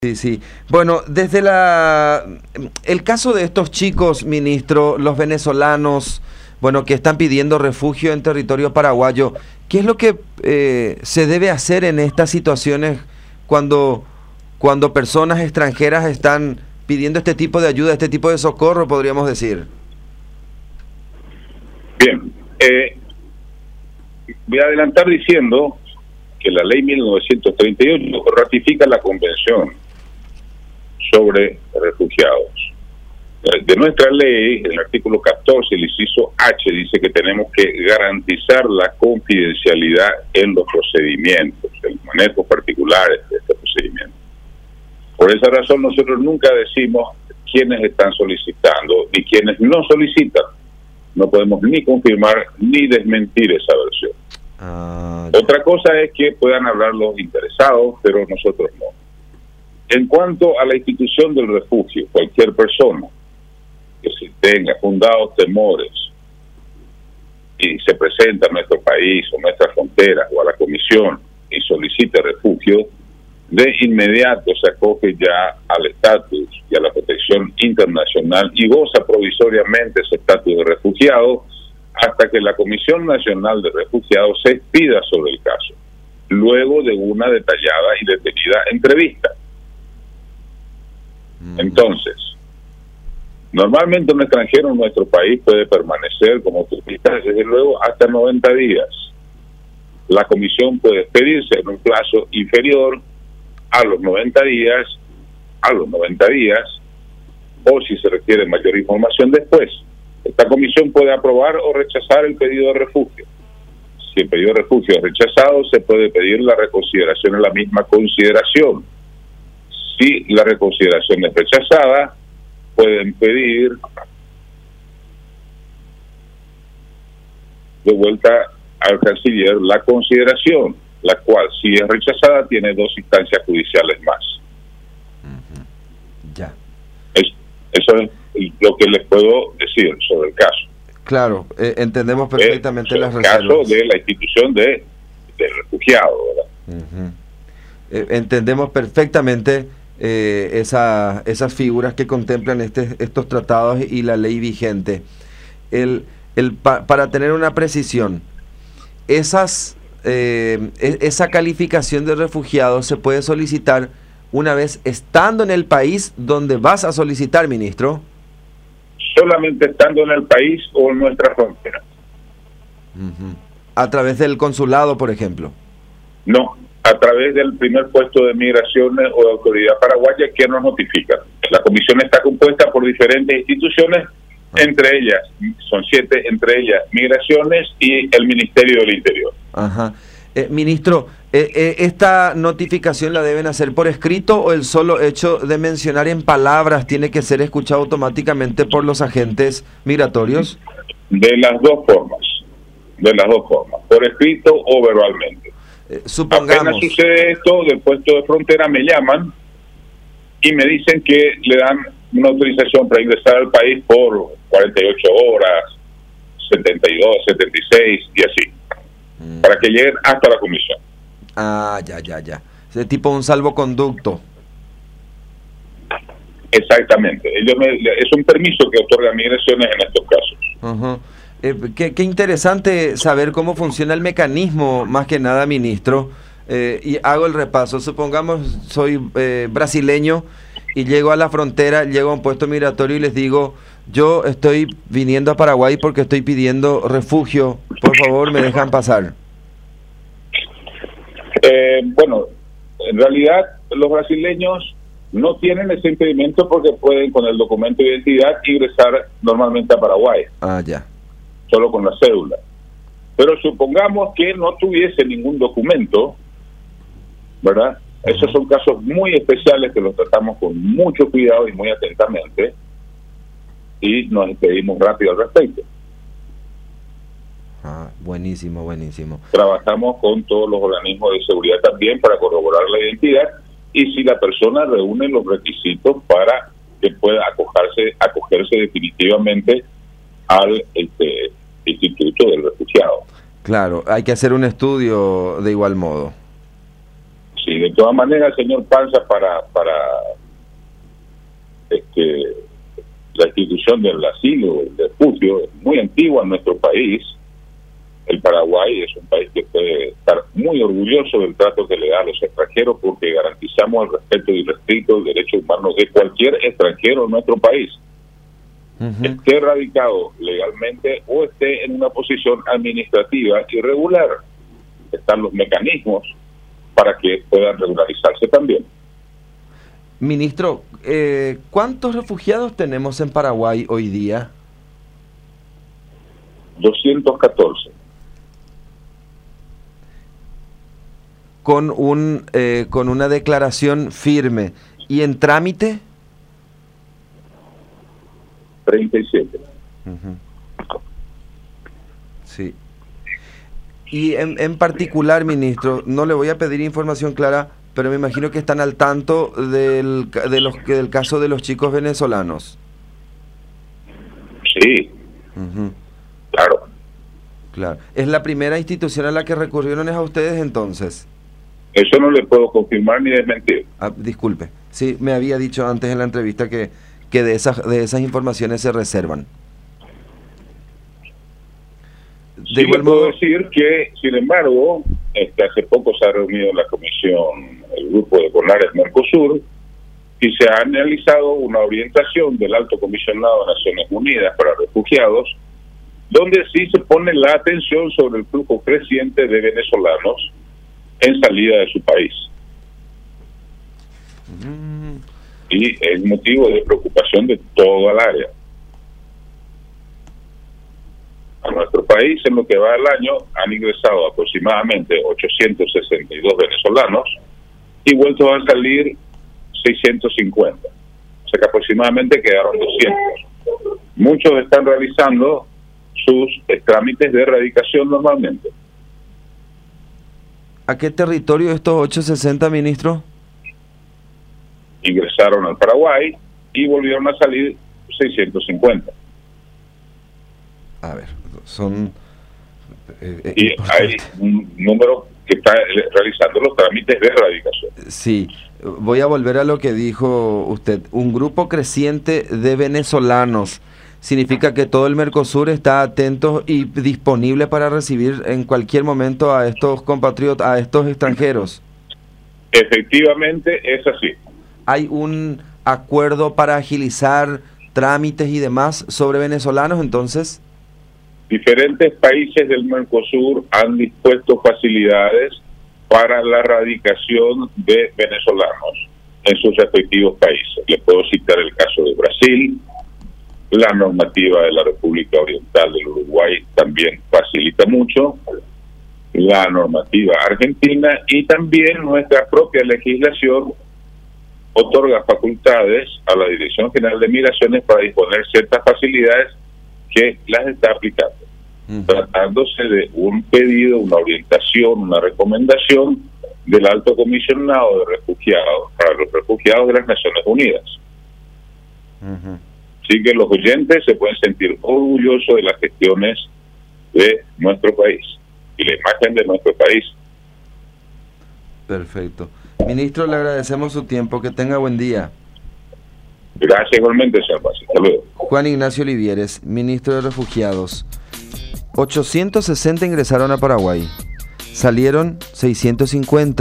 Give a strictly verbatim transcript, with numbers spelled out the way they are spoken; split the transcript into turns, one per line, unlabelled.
Sí, sí. Bueno, desde la el caso de estos chicos, ministro, los venezolanos, bueno, que están pidiendo refugio en territorio paraguayo, ¿qué es lo que eh, se debe hacer en estas situaciones cuando, cuando personas extranjeras están pidiendo este tipo de ayuda, este tipo de socorro, podríamos decir?
Bien, eh, voy a adelantar diciendo que la ley mil novecientos treinta y ocho ratifica la Convención sobre refugiados. De nuestra ley, el artículo catorce, el inciso H, dice que tenemos que garantizar la confidencialidad en los procedimientos, en los manejos particulares de este procedimiento. Por esa razón nosotros nunca decimos quiénes están solicitando y quiénes no solicitan. No podemos ni confirmar ni desmentir esa versión. Ah, Otra cosa es que puedan hablar los interesados, pero nosotros no. En cuanto a la institución del refugio, cualquier persona que se tenga fundados temores y se presenta a nuestro país o nuestras fronteras o a la comisión y solicite refugio, de inmediato se acoge ya al estatus y a la protección internacional y goza provisoriamente ese estatus de refugiado hasta que la Comisión Nacional de Refugiados se expida sobre el caso, luego de una detallada y detenida entrevista. Entonces, normalmente un extranjero en nuestro país puede permanecer como turista, desde luego, hasta noventa días. La comisión puede expedirse en un plazo inferior a los noventa días, a los noventa días, o si se requiere mayor información después. Esta comisión puede aprobar o rechazar el pedido de refugio. Si el pedido de refugio es rechazado, se puede pedir la reconsideración en la misma consideración. Si la reconsideración es rechazada, pueden pedir de vuelta al canciller la consideración, la cual, si es rechazada, tiene dos instancias judiciales más.
Uh-huh. Ya.
Es, eso es lo que les puedo decir sobre el caso.
Claro, eh, entendemos perfectamente
eh,
las
el
reservas.
caso de la institución de, de refugiado, ¿verdad?
Uh-huh. eh, entendemos perfectamente eh, esa, esas figuras que contemplan este, estos tratados y la ley vigente. El, el, pa, para tener una precisión, esas, eh, esa calificación de refugiado se puede solicitar una vez estando en el país donde vas a solicitar, ministro.
Solamente estando en el país o en nuestra frontera.
Uh-huh. A través del consulado, por ejemplo.
No, a través del primer puesto de migraciones o de autoridad paraguaya que nos notifica. La comisión está compuesta por diferentes instituciones, ah. entre ellas, son siete, entre ellas migraciones y el Ministerio del Interior.
Ajá. Eh, ministro, eh, eh, ¿esta notificación la deben hacer por escrito o el solo hecho de mencionar en palabras tiene que ser escuchado automáticamente por los agentes migratorios?
De las dos formas, de las dos formas, por escrito o verbalmente.
Eh, supongamos.
Apenas sucede esto, del puesto de frontera me llaman y me dicen que le dan una autorización para ingresar al país por cuarenta y ocho horas, setenta y dos, setenta y seis y así. Para que lleguen hasta la comisión.
Ah, ya, ya, ya. Es tipo un salvoconducto.
Exactamente. Ellos me, es un permiso que otorga migraciones en estos casos.
Uh-huh. eh, qué, qué interesante saber cómo funciona el mecanismo, más que nada, ministro. Eh, y hago el repaso. Supongamos, soy eh, brasileño y llego a la frontera, llego a un puesto migratorio y les digo, yo estoy viniendo a Paraguay porque estoy pidiendo refugio, por favor me dejan pasar.
Eh, bueno, en realidad los brasileños no tienen ese impedimento porque pueden con el documento de identidad ingresar normalmente a Paraguay.
Ah, ya.
Solo con la cédula. Pero supongamos que no tuviese ningún documento, ¿verdad? Uh-huh. Esos son casos muy especiales que los tratamos con mucho cuidado y muy atentamente y nos despedimos rápido al respecto.
Ah, buenísimo, buenísimo.
Trabajamos con todos los organismos de seguridad también para corroborar la identidad y si la persona reúne los requisitos para que pueda acogerse, acogerse definitivamente al este, instituto del refugiado.
Claro, hay que hacer un estudio de igual modo.
Sí, de todas maneras, señor Panza, para para este la institución del asilo, el refugio, es muy antigua en nuestro país. El Paraguay es un país que puede estar muy orgulloso del trato que le da a los extranjeros, porque garantizamos el respeto irrestricto del derecho humano de cualquier extranjero en nuestro país, uh-huh. esté radicado legalmente o esté en una posición administrativa irregular. Están los mecanismos para que puedan regularizarse también.
Ministro, eh, ¿cuántos refugiados tenemos en Paraguay hoy día?
doscientos catorce.
Con un eh, con una declaración firme. ¿Y en trámite?
treinta y siete.
Uh-huh. Sí. Y en, en particular, ministro, no le voy a pedir información clara, pero me imagino que están al tanto del, de los, del caso de los chicos venezolanos.
Sí,
uh-huh.
claro.
Claro. ¿Es la primera institución a la que recurrieron es a ustedes entonces?
Eso no le puedo confirmar ni desmentir.
Ah, disculpe. Sí, me había dicho antes en la entrevista que, que de esas de esas informaciones se reservan.
De sí, igual modo, puedo decir que, sin embargo, este, hace poco se ha reunido la comisión, el grupo de CONARES Mercosur, y se ha analizado una orientación del Alto Comisionado de Naciones Unidas para Refugiados, donde sí se pone la atención sobre el flujo creciente de venezolanos en salida de su país. Mm. Y es motivo de preocupación de toda el área. A nuestro país, en lo que va del año, han ingresado aproximadamente ochocientos sesenta y dos venezolanos y vueltos a salir seiscientos cincuenta. O sea que aproximadamente quedaron doscientos. Muchos están realizando sus trámites de erradicación normalmente.
¿A qué territorio estos ochocientos sesenta, ministro?
Ingresaron al Paraguay y volvieron a salir seiscientos cincuenta.
A ver, son... Eh,
y hay un número que está realizando los trámites de erradicación.
Sí, voy a volver a lo que dijo usted. Un grupo creciente de venezolanos. ¿Significa que todo el Mercosur está atento y disponible para recibir en cualquier momento a estos compatriotas, a estos extranjeros?
Efectivamente, es así.
¿Hay un acuerdo para agilizar trámites y demás sobre venezolanos entonces?
Diferentes países del Mercosur han dispuesto facilidades para la radicación de venezolanos en sus respectivos países. Le puedo citar el caso de Brasil. La normativa de la República Oriental del Uruguay también facilita mucho, la normativa argentina, y también nuestra propia legislación otorga facultades a la Dirección General de Migraciones para disponer ciertas facilidades que las está aplicando, uh-huh. tratándose de un pedido, una orientación, una recomendación del Alto Comisionado de Refugiados para los refugiados de las Naciones Unidas. Uh-huh. Así que los oyentes se pueden sentir orgullosos de las gestiones de nuestro país y la imagen de nuestro país.
Perfecto. Ministro, le agradecemos su tiempo. Que tenga buen día.
Gracias igualmente, señor Paz. Hasta luego.
Juan Ignacio Olivieres, ministro de Refugiados. ochocientos sesenta ingresaron a Paraguay. Salieron seiscientos cincuenta.